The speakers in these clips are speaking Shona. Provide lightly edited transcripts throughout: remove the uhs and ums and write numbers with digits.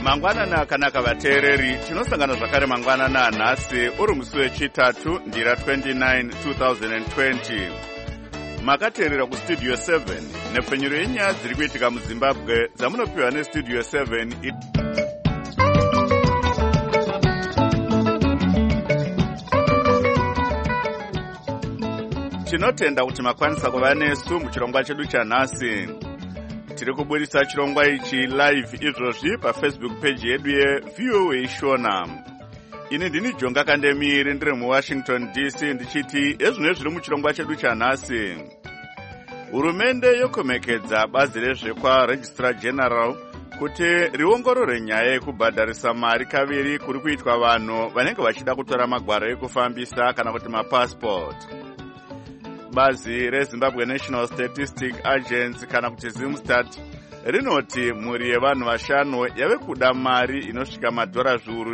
Mangwanana kanaka vateereri, tinosangana zvakare mangwanana nhasi uri musi wechitatu ndira 29 2020. Makateerera kustudio 7 nepfenyuro yenyaya dziri kuitika muZimbabwe dzamunopiwa nestudio 7. Tinotenda kuti makwanisa kuva nesu muchirongwa chedu chanhasi. Tiri kubudisa chirongwa ichi live izvozvi paFacebook page yedu yeVOA Shona. Ini ndini Jonga Kandemiri ndiri muWashington DC ndichiti ezvino zviri muchirongwa chedu chanhasi. Hurumende yokomekedza bazi rezvekwa Registrar General kuti riongorore nyaya yekubhadharisa mari kaviri kuri kuitwa vanhu vanenge vachida kutora magwaro ekufambisa kana kuti mapassport. Bazi reZimbabwe National Statistic Agency kana kuti Zimstat rinoti mhuri yevanhu vashanu yave kuda mari inosvika madhora zviuru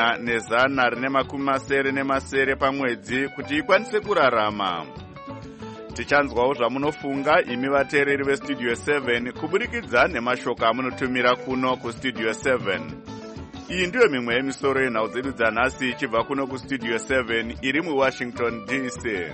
4,470 pamwedzi kuti ikwanise kurarama. Tichanzwawo zvamunofunga imi vateereri vestudio 7 kuburikidza nemashoko amunotumira kuno kustudio 7. Iyi ndiyo mimwe yemisoro yenhau dzedu dzanhasi ichibva kuno kustudio 7 iri muWashington DC.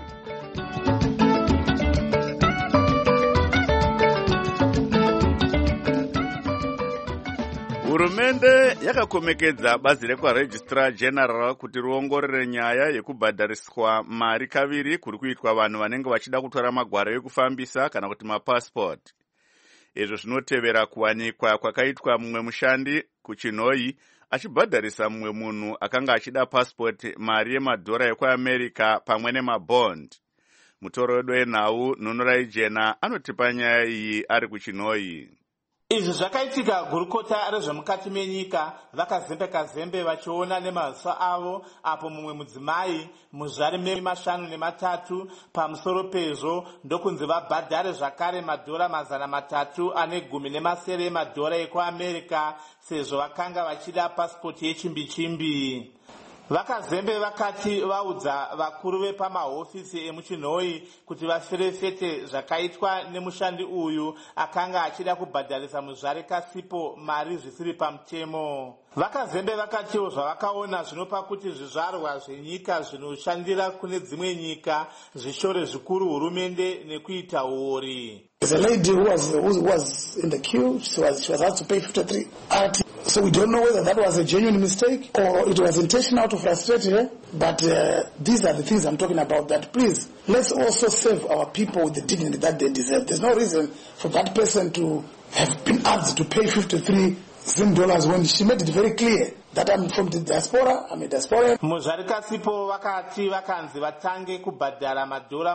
Hurumende yakakomekedza bazi rekwaRegistrar General kuti riongorore nyaya yekubhadhariswa mari kaviri kuri kuitwa vanhu vanenge vachida kutora magwaro ekufambisa kana kuti mapassport. Izvo zvinotevera kuwanikwa kwakaitwa mumwe mushandi kuChinhoyi achibhadharisa mumwe munhu akanga achida passport mari yemadhora ekuAmerica pamwe nemabond. Mutoro wedu wenhau Nunurai Jena anotipa nyaya iyi ari kuChinhoyi. Izvi zvakaitika gurukota rezvemukati menyika vakazembe vachiona nemaziso avo apo mumwe mudzimai muzvari me503 pamusoro pezvo ndokunzi vabhadhare zvakare madhora 300 ane 17 emadhora ekuAmerica sezvo vakanga vachida pasipoti yechimbi-chimbi. Vakazembe vakati vaudza vakuru vepamahofisi emuChinhoyi kuti vaferefete zvakaitwa nemushandi uyu akanga achida kubhadharisa muzvare Kasipo mari zvisiri pamutemo. Vakazembe vakatiwo zvavakaona zvinopa kuti zvizvarwa zvenyika zvinoshandira kune dzimwe nyika zvishore zvikuru hurumende nekuita uori. There's a lady who was in the queue. She was asked to pay 53 RT. So we don't know whether that was a genuine mistake or it was intentional to frustrate her. But these are the things I'm talking about, that please, let's also save our people with the dignity that they deserve. There's no reason for that person to have been asked to pay 53 Zim dollars when she made it very clear that I'm from the diaspora, I'm a diaspora. Muzvari Kasipo vakati vakanzi vatange kubhadhara madhora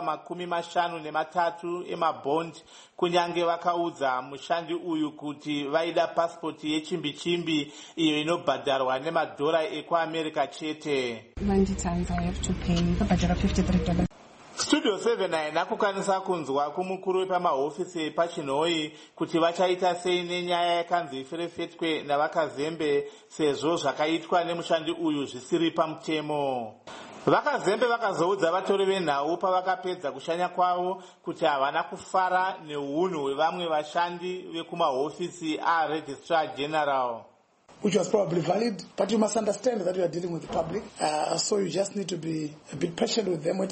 53 emabond kunyange vakaudza mushandi uyu kuti vaida pasipoti yechimbi-chimbi iyo inobhadharwa nemadhora ekuAmerica chete. Times I have to pay $53. Studio 7 haina kukwanisa kunzwa kumukuru wepamahofisi paChinhoyi kuti vachaita sei nenyaya yakanzi iferefetwe navakazembe sezvo zvakaitwa nemushandi uyu zvisiri pamutemo. Vakazembe vakazoudza vatori venhau pavakapedza kushanya kwavo kuti havana kufara neunhu hwevamwe vashandi vekumahofisi aRegistrar General. Which was probably valid, but you must understand that you are dealing with the public, so you just need to be a bit patient with them.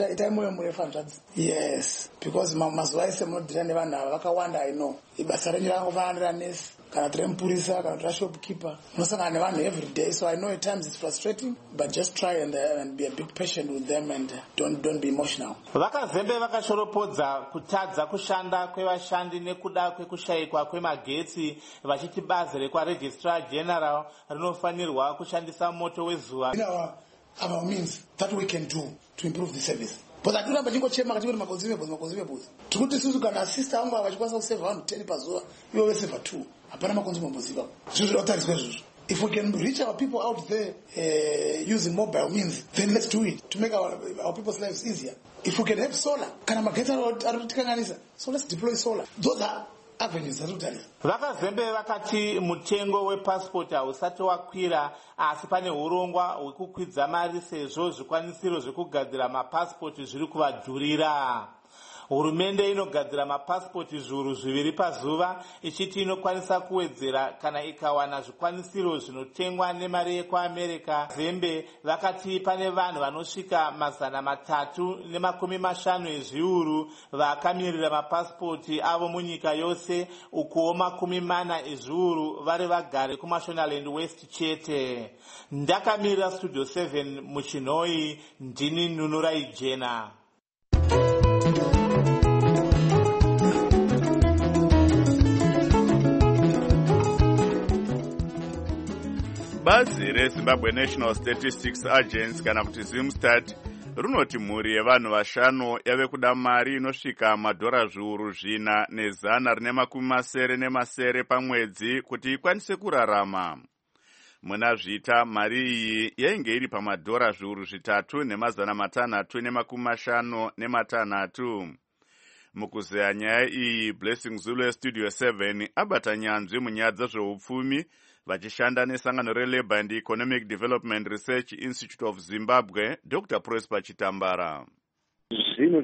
Yes, because mazuva ese munodhira nevanhu ava vakawanda. I know ibasa renyu rangofanira nesi kana kuti remupurisa kana kuti rashopkeeper, unosangana nevanhu every day, so I know at times it's frustrating, but just try and be a bit patient with them and don't be emotional. Vakazembe vakashoropodza kutadza kushanda kwevashandi nekuda kwekushayikwa kwemagetsi vachiti bazi rekwaRegistrar General rinofanirwa kushandisa moto wezuva. Our means that we can do to improve the service. But I don't know chema kati makonzime bozi. Tikuti susu kana sister wangu vachikwanisa kusave vanhu 10 pazuva, iwe wese pa 2. Hapana makonzime boziva. If we can reach our people out there using mobile means, then let's do it to make our people's lives easier. If we can have solar, kana magetsi arutikanganisa, so let's deploy solar. Those are avenues dzarikutarisa. Vakazembe vakati mutengo wepasipoti hausati wakwira, asi pane urongwa hwekukwidza mari sezvo zvikwanisiro zvekugadzira mapasipoti zviri kuvadhurira. Hurumende inogadzira mapasipoti zviuru 2 pazuva, ichiti inokwanisa kuwedzera kana ikawana zvikwanisiro zvinotengwa nemari yekuAmerica. Zembe vakati pane vanhu vanosvika 350 ezviuru vakamirira mapasipoti avo munyika yose, ukuwo 40 ezviuru vari vagari kuMashonaland West chete. Ndakamirira Studio 7 muChinoi, ndini Nunurai Jena. Bazi reZimbabwe National Statistics Agency kana kuti Zimstat runoti mhuri yevanhu 5 yave kuda mari inosvika $4 zviuru 4,170 pamwedzi kuti ikwanise kurarama. Muna zvita mari iyi yainge iri $3 zviuru 3,656. Mukuzeya nyaya iyi, Blessing Zulu Studio 7 abata nyanzvi munyaya dzezveupfumi vachishanda nesangano reLabour and Economic Development Research Institute of Zimbabwe, Dr. Prosper Chitambara. Zvinhu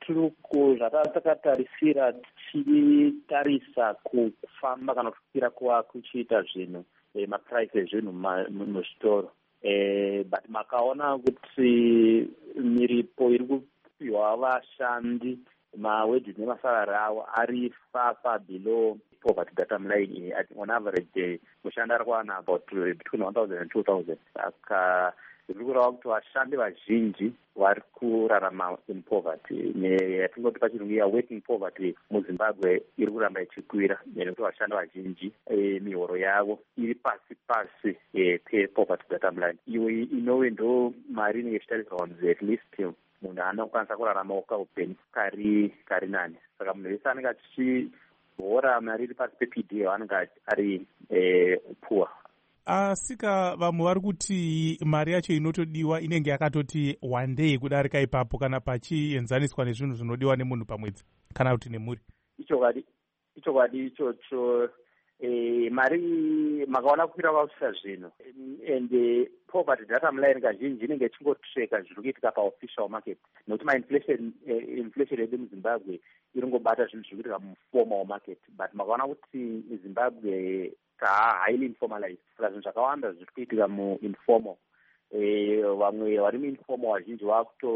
zvatakatarisira tichitarisa kufamba kana kukwira kuchiita zvinhu maprice ezvinhu muzvitoro, but makaona kuti miripo iri kupiwa vashandi mawages nemasarari avo ari far below poverty data line. On average mushandi ari kuwana about between 1,000 and 2,000. Saka zviri kureva kuti vashandi vazhinji vari kurarama in poverty, yatingoti pachirungu working poverty muZimbabwe iri kuramba ichikwira, nekuti vashandi vazhinji mihoro yavo iri pasi pepoverty data line. Iwe inove ndo mari inenge ichitarisirwa kunzi at least munhu anokwanisa kurarama upenyu kari nani. Saka munhu wese anenge achihora mari iri pasi pePDA anenge ari poor. Asika vamwe vari kuti mari yacho inotodiwa inenge yakatoti wandei kudarika ipapo kana pachienzaniswa nezvinhu zvinodiwa nemunhu pamwedzi kana kuti nemhuri. Ichokwadi ichocho. Mari makaona kukwira kwakuita zvinhu, and poverty data line kazhinji inenge ichingotreka zviri kuitika paofficial market, nokuti inflation yedu muZimbabwe iri ngobata zvinhu zviri kuitika muformal market, but makaona kuti Zimbabwe highly informalized. Saka zvinhu zvakawanda zviri kuitika muinformal. Vamwe vari muinformal vazhinji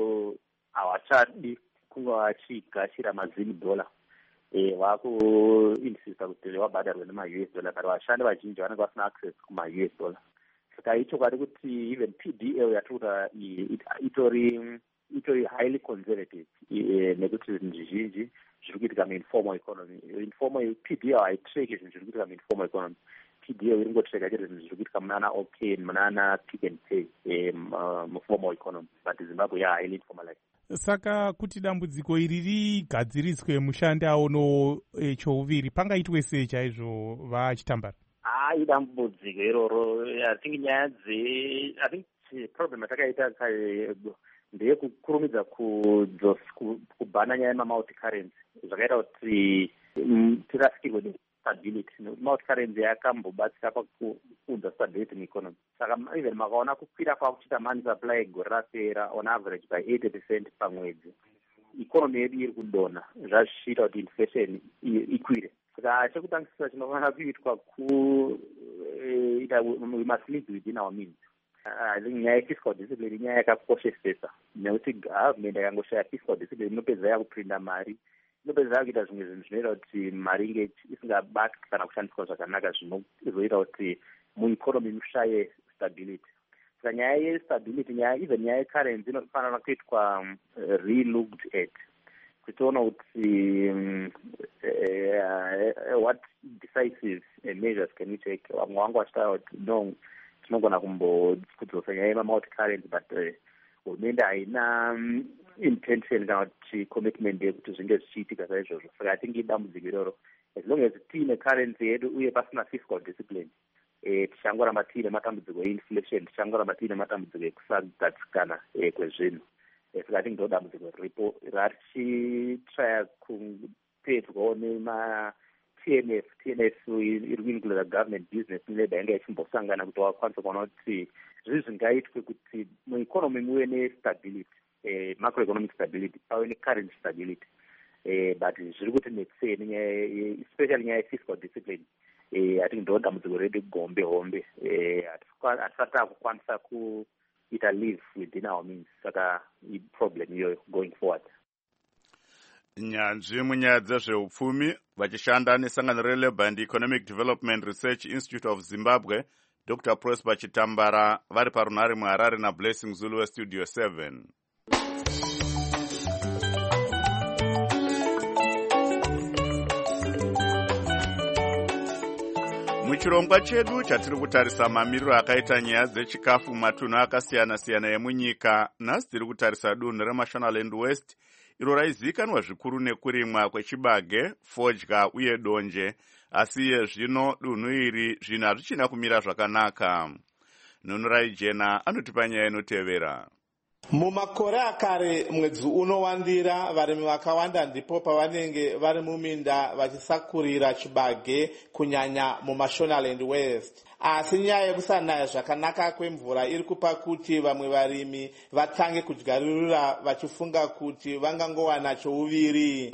havachadi kunge vachigashira $1 vakuinsista kuti vabhadharwe nema-US dollar, but vashandi vazhinji vanenge vasina access kuma-US dollar. Saka ichokwadi kuti even PDA yatikuta itori highly conservative, nekuti zvinhu zvizhinji zviri kuitika muinformal economy. PDA haitreki zvinhu zviri kuitika muinformal economy. PDA iri ngotreka chete zvinhu zviri kuitika munana OK munana Pick and Pay muformal economy, but Zimbabwe highly informalized. Saka kuti dambudziko iri rigadziriswe mushandi aono chouviri pangaitwe sei chaizvo vaChitambara? Idambudziko iroro. I think problem yatakaita ndeyekukurumidza kubhana nyaya yemamulti currency. Zvakaita kuti tirasikirwe stability. Multi currency yakambobatsira pakuunza stability mueconomy. Saka even makaona kukwira kwakuchiita money supply gore rapera on average by 80% pamwedzi, economy yedu iri kudonha, zvazvichiita kuti inflation ikwire. Saka chekutangisira chinofanira kuitwa we must live within our means. I think nyaya yefiscal discipline inyaya yakakoshesesa, nekuti government yakangoshaya fiscal discipline inopedza yakuprinda mari, inopedza yakuita zvimwe zvinhu zvinoita kuti mari inge isingabatwi kana kushandiswa zvakanaka, zvinozoita kuti mueconomy mushaye stability. Saka nyaya yestability, even nyaya yecurrency inofanira kuitwa re-looked at, kutoona kuti what decisive measures can we take. Vamwe vangu vachitaura kuti no, tinogona kudzosa nyaya yemamulti currency, but hurumende haina intention kana kuti commitment yekuti zvinge zvichiitika saizvozvo. Saka I think idambudziko iroro. As long as tiine currency yedu uye pasina fiscal discipline, tichangoramba tiine matambudziko einflation, tichangoramba tiine matambudziko ekusagadzikana kwezvinhu. Saka I think ndo dambudziko riripo rachitraya kupedzwawo TNF iri kuinclude government business neLabour yanga ichimbosangana kuti wakwanisa kuona kuti zvizvi zvingaitwe kuti mueconomy muve nestability, macroeconomic stability, pave necurrency stability. but zviri kuti netseni especially nyaya ye-fiscal discipline I think ndo dambudziko redu gombe hombe hatisati takukwanisa kuita live within our means saka problem iyoyo going forward. Nyanzvi munyaya dzezveupfumi vachishanda nesangano reLabour and Economic Development Research Institute of Zimbabwe, Dr. Prosper Chitambara vari parunhare muHarare naBlessing Zulu weStudio 7. Muchirongwa chedu chatiri kutarisa mamiriro akaita nyaya dzechikafu matunhu akasiyana-siyana emunyika, nhasi tiri kutarisa dunhu reMashonaland West iro raizivikanwa zvikuru nekurimwa kwechibage, fodya uye donje, asi iye zvino dunhu iri zvinhu hazvichina kumira zvakanaka. Nhunurai Jena anotipa nyaya inotevera. Mumakore akare mwedzi unowandira varimi vakawanda ndipo pavanenge vari muminda vachisakurira chibage kunyanya muMashonaland West. Asi nyaya yekusanaya zvakanaka kwemvura iri kupa kuti vamwe varimi vatange kudyarurira vachifunga kuti vangangowana chouviri.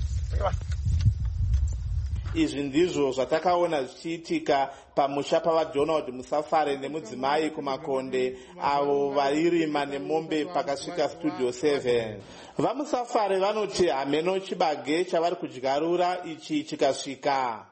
Izvi ndizvo zvatakaona zvichiitika pamusha pavaDonald Musafare nemudzimai kumakonde avo vairima nemombe pakasvika Studio 7. VaMusafare vanoti hameno chibage chavari kudyarura ichi chikasvika.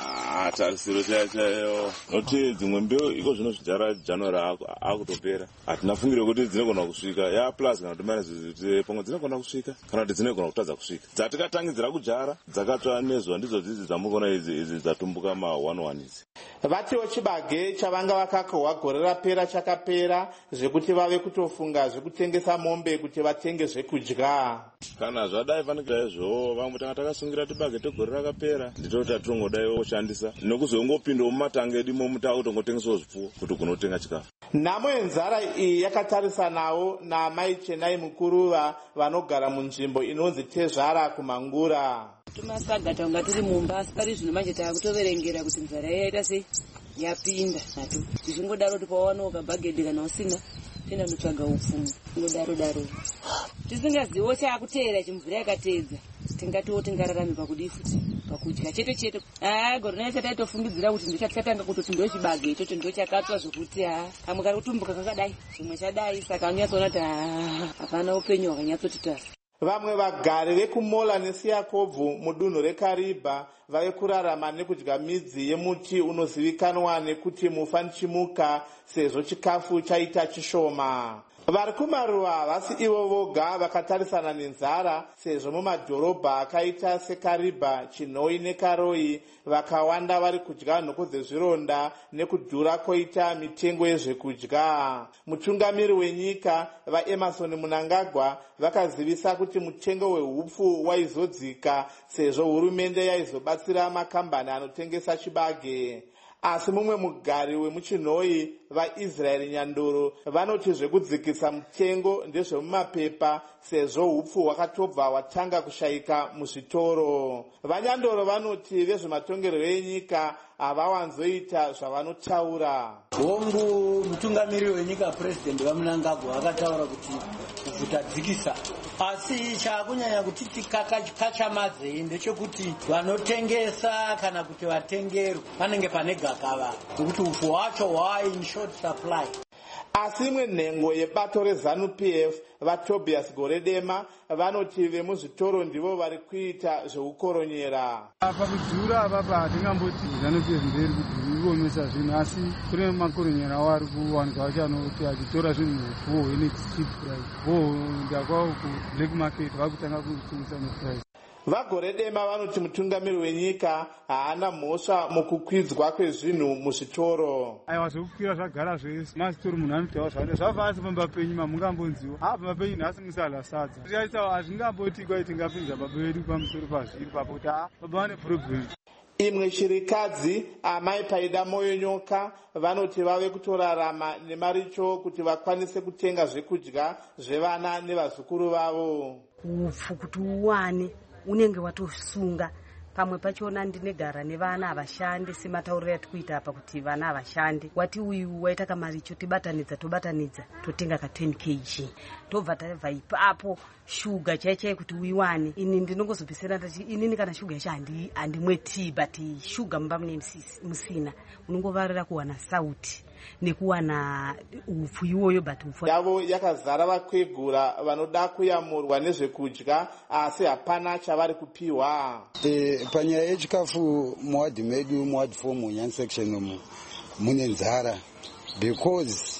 Tarisiro chaiyo noti dzimwe mbeu iko zvino zvidyara January akutopera hatina fungiro kuti dzinogona kusvika plus kana kuti minus pamwe dzinogona kusvika kana kuti dzinogona kutadza kusvika. Dzatikatangidzira kudyara dzakatsva nezuva ndidzo dzidzi dzamukona idzi dzatumbuka ma11 idzi. Vatiwo chibage chavanga vakakohwa gore rapera chakapera zvekuti vave kutofunga zvekutengesa mombe kuti vatenge zvekudya. Kana zvadai fanika izvo vamwe tanga takasungira tibage tegore rakapera nditoti atongodai oshandisa nekuzongopinda mumatanga edu momutanga kutongotengesawo zvipfuwo kuti kunotenga chikafu. Nhamo yenzara iyi yakatarisanawo naMai Chenai Mukuruva vanogara munzvimbo inonzi Tezvara kuMangura. Tumasaga tanga tiri mumba asi pari zvino manje takutoverengera kuti nzara yaita sei yapinda nato. Zvichingodaro tipawana ukabhagedhi kana usina tenda kutsvaga upfumi ngodaro tisingazivo chakuteera chimvura yakateedza tingatiwo tingararame pakudii futi pakudya chete gore raisa taitofungidzira kuti ndichatanga kutoti ndo chibage ichocho ndo chakatsva zvokuti kamwe kari kutumbuka kakadai zvimwe chadai saka unyatsoona kuti hapana upenyu hwakanyatsoti tasi. Vamwe vagari vekuMola neSiakobvu mudunhu reKariba vave kurarama nekudya midzi yemuti unozivikanwa nekuti mufanchimuka sezvo chikafu chaita chishoma. Vari kumaruwa havasi ivo voga vakatarisana nenzara sezvo mumadhorobha akaita seKariba, Chinhoi neKaroi vakawanda vari kudya nhoko dzezvironda nekudhura koita mitengo yezvekudya. Mutungamiri wenyika vaEmerson Mnangagwa vakazivisa kuti mutengo wehupfu waizodzika sezvo hurumende yaizobatsira makambani anotengesa chibage. Asi mumwe mugari wemuChinhoi vaIsraeri Nyandoro vanoti zvekudzikisa mutengo ndezvemumapepa sezvo hupfu hwakatobva hwatanga kushayika muzvitoro. VaNyandoro vanoti vezvematongerwo enyika havawanzoita zvavanotaura. Hongu mutungamiri wenyika President vaMnangagwa akataura kuti kutadzikisa asi chakunyanya kuti tikakachamadze ndechekuti vanotengesa kana kuti vatengerwa vanenge pane gakava kuti upfu hwacho hwai in short supply. Asi imwe nhengo yebato reZANU-PF vaTobias Goredema vanoti vemuzvitoro ndivo vari kuita zveukoronyera. Apa kudhura apapa hatingamboti ZANU-PF nderi kuomesa zvinhu asi kune makoronyera wari kuwanika vachanoti achitora zvinhu hupfuwo ine cheap price ndakwawo kublack market vakutanga kutengesa neprice. VaGoredema vanoti mutungamiri wenyika haana mhosva mukukwidzwa kwezvinhu muzvitoro. Aiwa zvekukwira zvagara zvese masitoro munhu anotaura zvake zvavasi pamba penyu mamungambonziwa pamba penyu nhasi musala sadza tichaisa hazvingamboti kwai tingapinza baba vedu pamusoro pazviri papo kuti baba vane problem. Imwe shirikadzi Amai Paida Moyo Nyoka vanoti vave kutorarama nemaricho kuti vakwanise kutenga zvekudya zvevana nevazukuru vavo. Upfu kuti uwane unenge watosunga pamwe pachona ndinegara nevana havashandi sematauriro atikuita apa kuti vana havashandi wati uyu waita kamaricho tobatanidza totenga ka 10 kg tobva tabva ipapo shuga chaichai kuti uiwane ini ndinongozopesera ndati inini kana shuga yacho handimwe tea but shuga mumba mune musina unongovarira kuwana sauti nekuwana upfu iwoyo but upfu yavo yakazara vakwegura vanoda kuyamurwa nezvekudya asi hapana chavari kupiwa. Panyaya yechikafu muwadhi medu muwadhi 4 muNyani section umu mune nzara because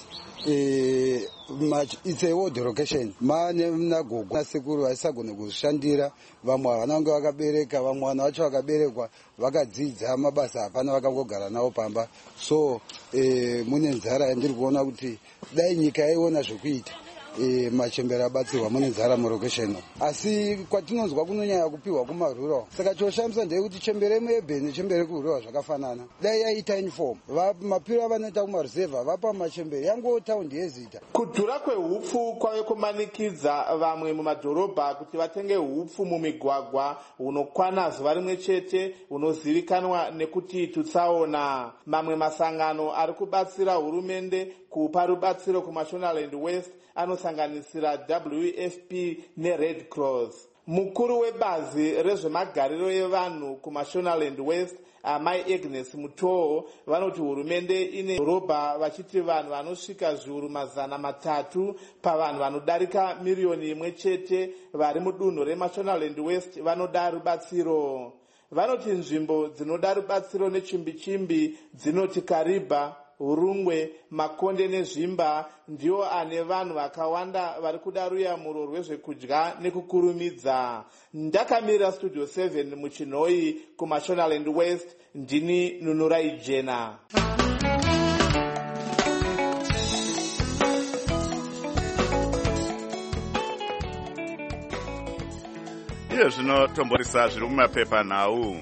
it's a ward location. Mane mnagogo nasekuru vaisagone kuzvishandira, vamwe havana kunge vakabereka, vamwe vana vacho vakaberekwa vakadzidza mabasa hapana vakangogara nawo pamba. So mune nzara yandiri kuona kuti dai nyika yaiona zvekuita machembera abatsirwa mune nzara mulocation. Asi kwatinonzwa kunonyanya kupiwa kumarura. Saka choshamisa ndeyekuti chembere muEbheni nechembere kurura zvakafanana. Dai yaita uniform. Mapiro avanoita kumaruzevha vapa machembere yango taundi yezita. Kudhura kwehupfu kwave kumanikidza vamwe mumadhorobha kuti vatenge hupfu mumigwagwa unokwana zuva rimwe chete unozivikanwa nekuti tutsaona. Mamwe masangano ari kubatsira hurumende kupa rubatsiro kuMashonaland West anosanganisira WFP neRed Cross. Mukuru webazi rezvemagariro evanhu kuMashonaland West Amai Agnes Mutoo vanoti hurumende ine dhorobha vachiti vanhu vanosvika zviuru 300 pavanhu vanodarika miriyoni 1 chete vari mudunhu reMashonaland West vanoda rubatsiro. Vanoti nzvimbo dzinoda rubatsiro nechimbi dzinoti Kariba, Urungwe, Makonde nezvimba ndio ane vanhu vakawanda vari kuda ruyamuro rwezvekudya nekukurumidza. Ndakamira Studio 7 muChinoi kuMashonaland West, ndini Nunurai Jena. Iyo zvinotomborisa zviri mumapepa nhau.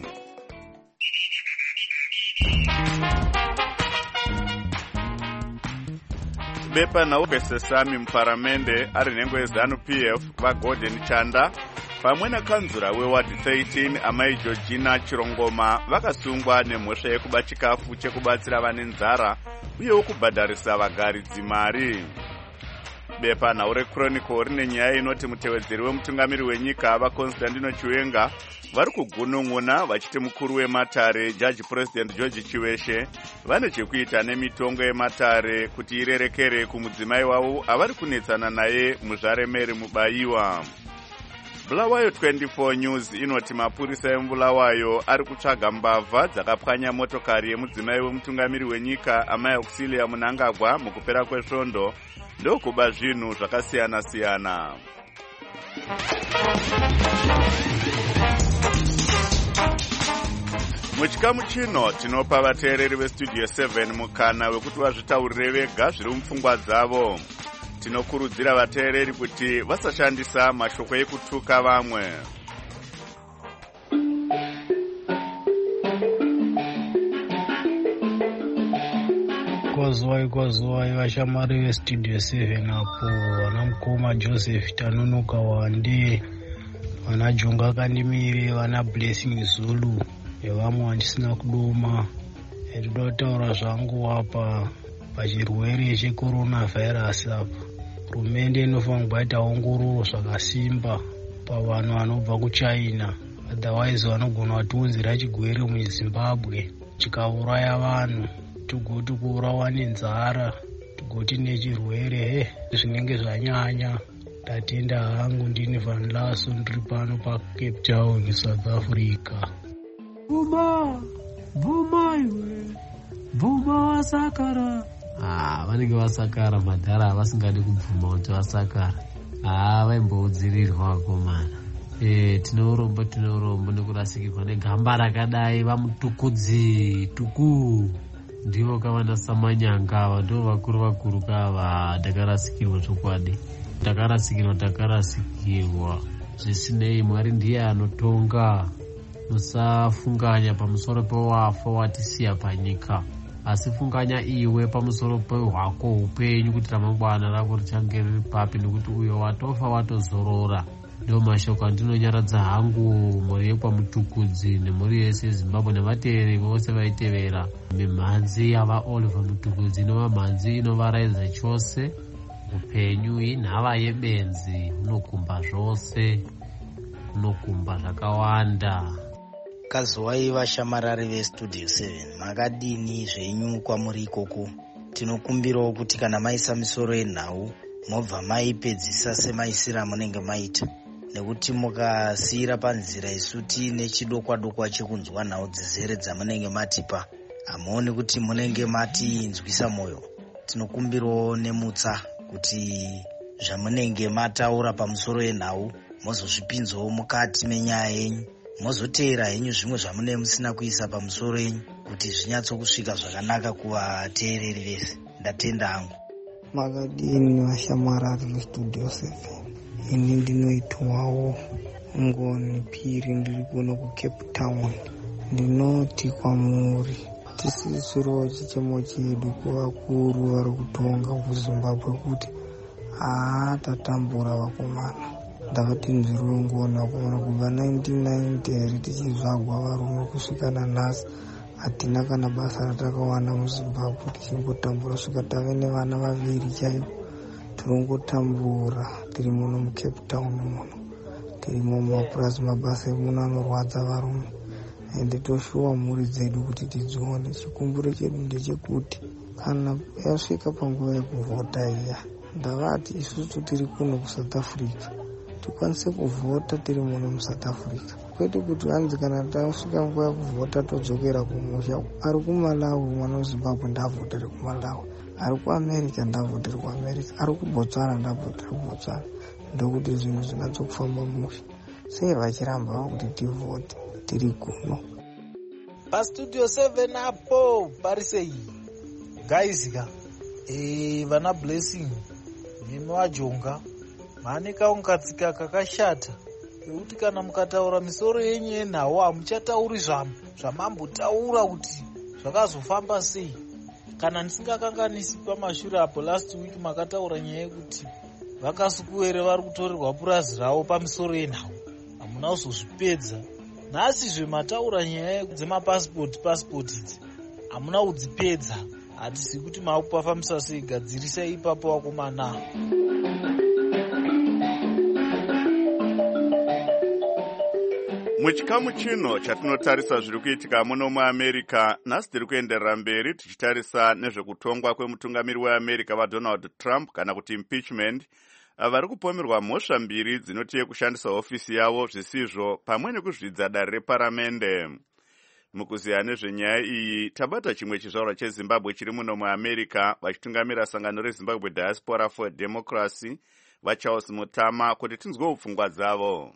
Bepa nhau pesesami muparamende ari nhengo yeZanu-PF vaGordon Chanda pamwe nakanzura weward 13 Amai Georgina Chirongoma vakasungwa nemhosva yekuba chikafu chekubatsira vane nzara uyewo kubhadharisa vagaridzi mari. Bepa nhau reChronicle rine nyaya inoti mutevedzeri wemutungamiri wenyika vaConstantino Chiwenga vari kugunun'una vachiti mukuru wematare Judge President George Chiweshe vane chekuita nemitongo yematare kuti irerekere kumudzimai wavo avari kunetsana naye muZvaremere Mubayiwa. Bulawayo 24 News inoti mapurisa eMbulawayo ari kutsvaga mbavha dzakapwanya motokari yemudzimai wemutungamiri wenyika Amai Auxilia Munangagwa mukupera kwesvondo ndokuba zvinhu zvakasiyana-siyana. Muchikamu chino tinopa vateereri veStudio 7 mukana wekuti vazvitaurire vega zviri mupfungwa dzavo. Tinokurudzira vateereri kuti vasashandisa mashoko ekutuka vamwe. Kwazwai vashamari veStudio 7 apo vana Mukoma Joseph Tanunuka Wande, vana Jonga Kandimire, vana Blessing Zulu nevamwe vandisina kudoma. Ndinoda kutaura zvangu apa pachirwere cheCoronavirus apa. Hurumende inofanira kuita ongororo zvakasimba pavanhu vanobva kuChina, otherwise vanogona kutiunzira chigwere muZimbabwe chikauraya vanhu. Tugoti kuurawa nenzara, tugoti nechirwere zvinenge zvanyanya. Tatenda hangu ndini Van Lasso ndiri pano paCape Town, South Africa. Bhuma iwe, Bhuma wasakara. Vanenge vasakara madhara havasingadi kubvuma kuti vasakara. Vaimboudzirirwa vakomana. Tinorombo nekurasikirwa negamba rakadai vamutukudzi tuku. Ndivo kavana samanyanga ava ndo vakuru kava. Takarasikirwa chokwadi, takarasikirwa zvisinei. Mwari ndiye anotonga. Musafunganya pamusoro pewafa watisiya panyika, asi funganya iwe pamusoro pehwako upenyu kuti ramangwana rako richange riri papi, nekuti uyo watofa watozorora Ndio mashoko andinonyaradza hangu mhuri yekwaMutukudzi nemhuri yese yeZimbabwe nevateereri vose vaitevera mimhanzi yava Oliver Mutukudzi inova mhanzi inovaraidza chose. Upenyu inhava yebenzi, unokumba zvose, unokumba zvakawanda. Kazowaiva shamarari veStudio 7, makadini zvenyu kwamuri ikoko? Tinokumbirawo kuti kana maisa misoro yenhau mobva maipedzisa semaisira munenge maita, nekuti mukasiyira panzira isu tiine chidokwa-dokwa chekunzwa nhau dzizere dzamunenge matipa, hamuoni kuti munenge matinzwisa mwoyo. Tinokumbirawo nemutsa kuti zvamunenge mataura pamusoro yenhau mozozvipinzawo mukati menyaya yenyu, mozoteera henyu zvimwe zvamunenge musina kuisa pamusoro yenyu kuti zvinyatsokusvika zvakanaka kuvateereri vese. Ndatenda hangu. Makadini vashamarari veStudio 7, ini ndinoitwawo Ngoni Phiri, ndiri kuno kuCape Town. Ndinoti kwamuri tisisiro chichemo chedu kuvakuru vari kutonga kuZimbabwe kuti tatambura vakomana. Ndakati nziriwe Ngoni vakomana kubva 1990 tichizvagwa varume kusvika nanhasi hatina kana basa ratakawana muZimbabwe, tichingotambura svika tave nevana vaviri chaivo. Tiringotambura tiri muno muCape Town muno, tirimo mumapurazi, mabasa emuno anorwadza varume, ende toshuwa mhuri dzedu kuti tidzione. Chikumbiro chedu ndechekuti kana yasvika panguva yekuvhota iya, ndavati isusu tiri kuno kuSouth Africa tikwanise kuvhota tiri muno muSouth Africa, kwete kuti hanzi kana tasvika nguva yekuvhota todzokera kumusha. Ari kuMalawi mwana weZimbabwe ndavhotere kuMalawi, ari kuAmerica ndavhotere kuAmerica, ari kuBotswana ndavhotere kuBotswana. Ndokuti zvinhu zvinyatsokufamba musha. Sei vachiramba kuti tivhote tiri kuno? PaStudio 7 apo parisei gaizika vana Blessing nemi vaJonga mane kaungatsika kakashata ekuti kana mukataura misoro yenyu yenhau hamuchatauri zvamambotaura kuti zvakazofamba sei. Kana ndisingakanganisi pamashure apo last week makataura nyaya yekuti vakasukuwere vari kutorerwa purazi ravo pamisoro yenhau, hamuna kuzozvipedza. Nhasi zvemataura nyaya dzemapasipoti idzi hamuna kudzipedza. Hatizivi kuti maakupafambisa sei, gadzirisai ipapo vakomana. Muchikamu chino chatinotarisa zviri kuitika muno muAmerica, nhasi tiri kuenderera mberi tichitarisa nezvekutongwa kwemutungamiri weAmerica vaDonald Trump kana kuti impeachment, vari kupomerwa mhosva mbiri dzinoti kushandisa hofisi yavo zvisizvo pamwe nekuzvidza dare reparamende. Mukuziya nezvenyaya iyi tabata chimwe chizvarwa cheZimbabwe chiri muno muAmerica vachitungamira sangano reZimbabwe Diaspora for Democracy vaCharles Mutama kuti tinzwewo pfungwa dzavo.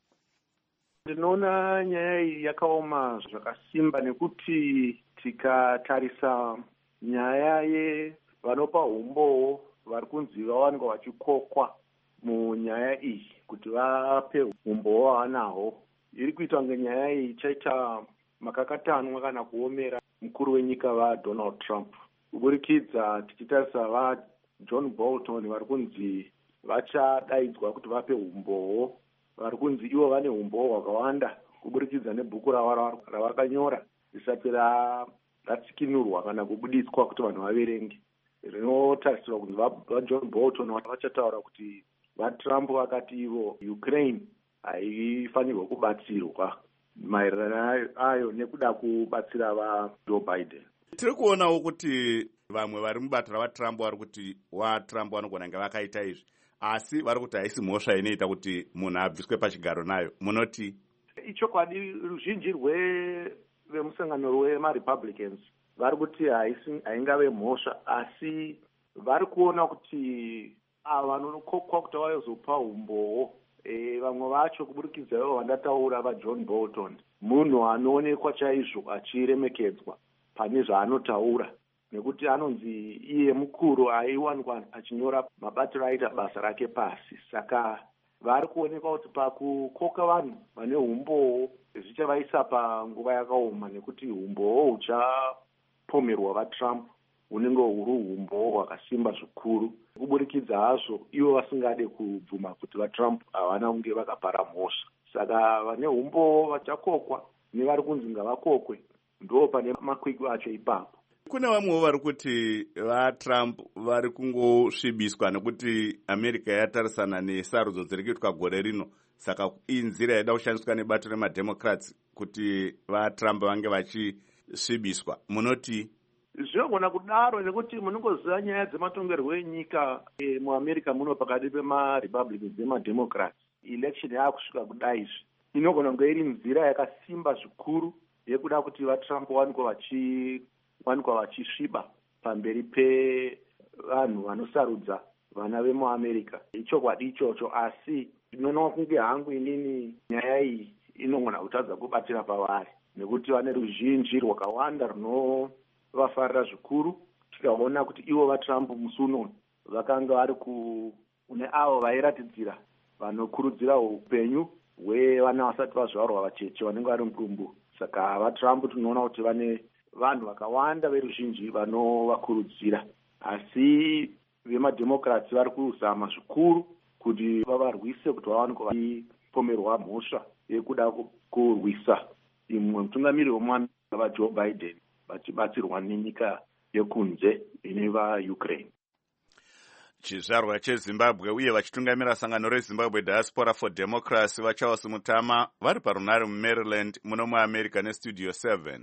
Ndinoona nyaya iyi yakaoma zvakasimba nekuti tikatarisa nyaya yevanopa umbowo vari kunzi vawanikwa vachikokwa munyaya iyi kuti vape umbowo wavanahwo, iri kuita kunge nyaya iyi ichaita makakatanwa kana kuomera mukuru wenyika vaDonald Trump, kuburikidza tichitarisa vaJohn Bolton vari kunzi vachadaidzwa kuti vape umbowo, vari kunzi ivo vane umbowo hwakawanda kuburikidza nebhuku ravo ravakanyora risati ratsikinurwa kana kubuditswa kuti vanhu vaverenge. Rinotarisirwa kuti vaJohn Bolton vachataura kuti vaTrump vakati ivo Ukraine haifanirwa kubatsirwa maererano ayo nekuda kubatsira vaJoe Biden. Tiri kuonawo kuti vamwe vari mubato ravaTrump vari kuti vaTrump vanogona kunge vakaita izvi, asi vari kuti haisi mhosva inoita kuti munhu abviswe pachigaro nayo. Munoti ichokwadi ruzhinji rwemusangano wemaRepublicans vari kuti haingave mhosva, asi vari kuona kuti ava vanokokwa kuti vazopa umbowo, vamwe vacho kuburikidza ivo vandataura vaJohn Bolton, munhu anoonekwa chaizvo achiremekedzwa pane zvaanotaura, nekuti anonzi iye mukuru aiwanikwa achinyora mabatiro aita basa rake pasi. Saka vari kuonekwa kuti pakukoka vanhu vane umbowo zvichavaisa panguva yakaoma, nekuti umbowo huchapomerwa vaTrump hunenge huri umbo hwakasimba zvikuru, kuburikidza hazvo ivo vasingade kubvuma kuti vaTrump havana kunge vakapara mhosva. Saka vane umbo vachakokwa nevari kunzi ngavakokwe, ndo pane makwikwi acho ipapo. Kune vamwewo vari kuti vaTrump vari kungosvibiswa nekuti America yatarisana nesarudzo dziri kuitwa gore rino, saka inzira yaida kushandiswa nebato remademocrats kuti vaTrump vange vachisvibiswa. Munoti zvinogona kudaro nekuti munongoziva nyaya dzematongerwo enyika muAmerica muno pakati pemaRepublicans nemademocrats. Election yaakusvika kudai izvi inogona kunge iri nzira yakasimba zvikuru yekuda kuti vaTrump wanikwa vachisviba pamberi pevanhu vanosarudza vana vemuAmerica. Ichokwadi ichocho, asi ndinoona kunge hangu inini nyaya iyi inogona kutadza kubatira pavari nekuti vane ruzhinji rwakawanda runovafarira zvikuru. Tikaona kuti ivo vaTrump musi uno vakanga vari kune avo vairatidzira vanokurudzira upenyu hwevana vasati vazvarwa vacheche vanenge vari mudumbu. Saka vaTrump tinoona kuti vane vanhu vakawanda veruzhinji vanovakurudzira, asi vemademocrats vari kuzama zvikuru kuti vavarwise kuti vawanikwa vachipomerwa mhosva yekuda kurwisa imwe mutungamiriri wemwana vaJoe Biden vachibatsirwa nenyika yekunze ine vaUkraine. Chizvarwa cheZimbabwe uye vachitungamira sangano reZimbabwe Diaspora for Democracy vaCharles Mutama vari parunare muMaryland muno muAmerica neStudio 7.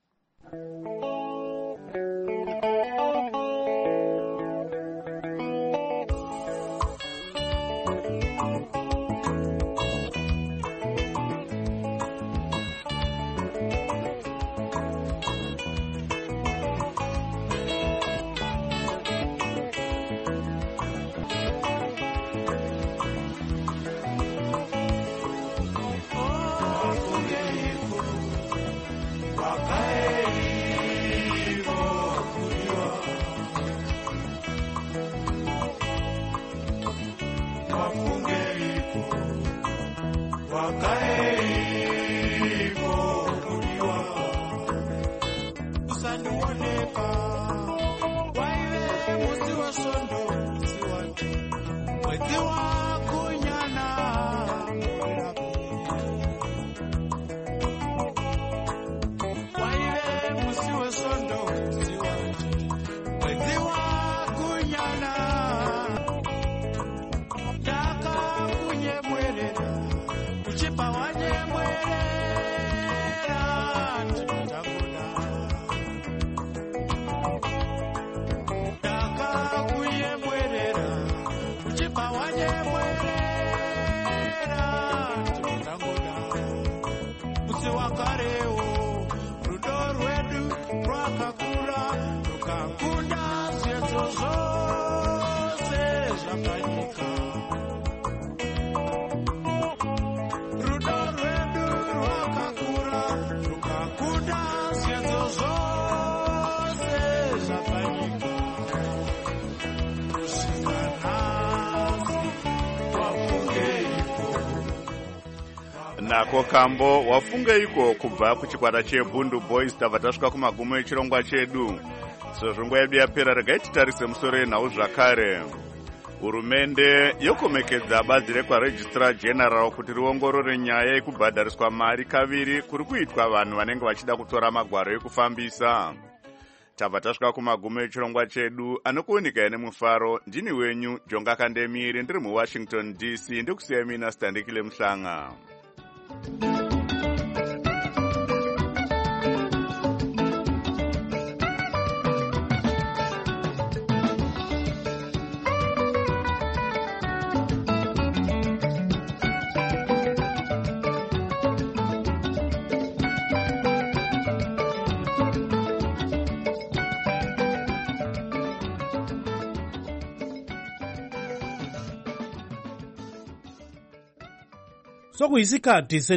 Nako kambo wafungeiko kubva kuchikwata cheBundu Boys tabva tasvika kumagumo echirongwa chedu. Sezvo nguva yedu yapera, regai titarise musoro yenhau zvakare. Hurumende yokomekedza bazi rekwaRegistrar General kuti riongorore nyaya yekubhadhariswa mari kaviri kuri kuitwa vanhu vanenge vachida kutora magwaro ekufambisa. Tabva tasvika kumagumo echirongwa chedu, anokuoneka nemufaro. Ndini wenyu Jonga Kandemiri, ndiri muWashington DC, ndikusiya mina Standikile Muhlanga. Sokuyisikhathi